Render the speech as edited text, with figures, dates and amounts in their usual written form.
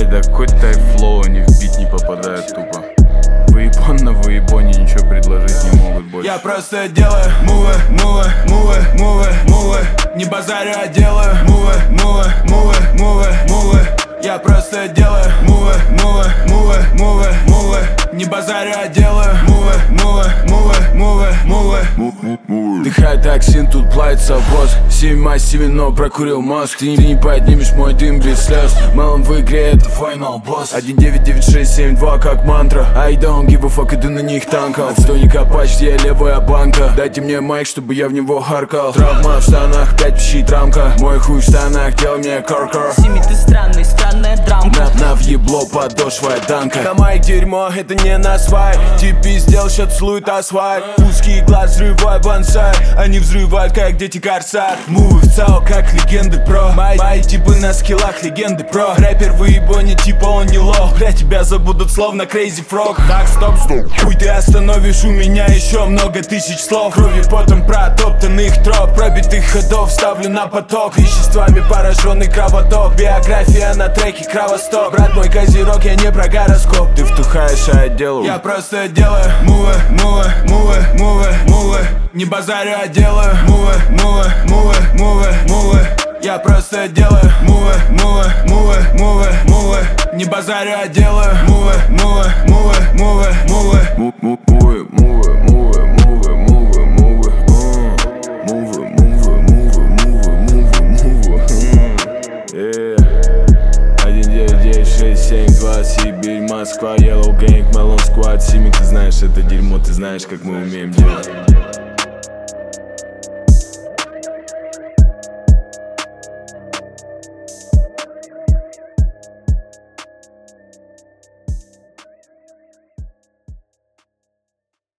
Да хоть тайфлоу, они в бит не попадают тупо. Выебон на выебоне, ничего предложить не могут больше. Я просто делаю мувы, мувы, мувы, мувы, мувы. Не базарю, а делаю мувы, мувы, мувы, мувы, мувы. Я просто делаю мувы, мувы, мувы, мувы, мувы. Не базарю, а делаю мувы, мувы, мувы, мувы, мувы. Дыхай токсин, тут плавится воздух. 7 массивен, но прокурил мозг. Ты не поднимешь мой дым без слез. Мелом в игре, это final boss. 199672 как мантра. I don't give a fuck, иду на них танком. Отстойника почти, я левая банка. Дайте мне майк, чтобы я в него харкал. Травма в штанах, 5 пищит рамка. Мой хуй в штанах, делай мне каркар. Сими, ты странный, странная драмка. На въебло, подошва танка. На майк дерьмо, это не на свай. Типи сделал, ща целует асфальт. Узкий глаз, взрывай бонсай. Они взрывают, как дети корсар. Мувы в ЦАО, как легенды про. Мои типы на скиллах, легенды про. Рэпер выебоне, типа он не лох. Бля, тебя забудут словно Crazy Frog. Так, стоп, хуй ты остановишь, у меня еще много тысяч слов. Кровью потом протоптанных троп. Пробитых ходов ставлю на поток. Веществами пораженный кровоток. Биография на треке кровостоп. Брат мой козерог, я не про гороскоп. Ты втухаешь, а я делаю. Я просто делаю мувы, мувы, мувы, мувы, мувы. Не базарю, а делаю мувы, мувы, мувы, мувы, мувы. Я просто делаю мувы, мувы, мувы, мувы, мувы. Не базарю, а делаю мувы, мувы, мувы, мувы, мувы. Мувы, мувы, мувы, мувы, мувы, мувы. Мувы, мувы, мувы, мувы, мувы, мувы. 199672 Сибирь, Москва, Yellow Gang, Melon Squad. Сими, ты знаешь это дерьмо, ты знаешь, как мы умеем делать.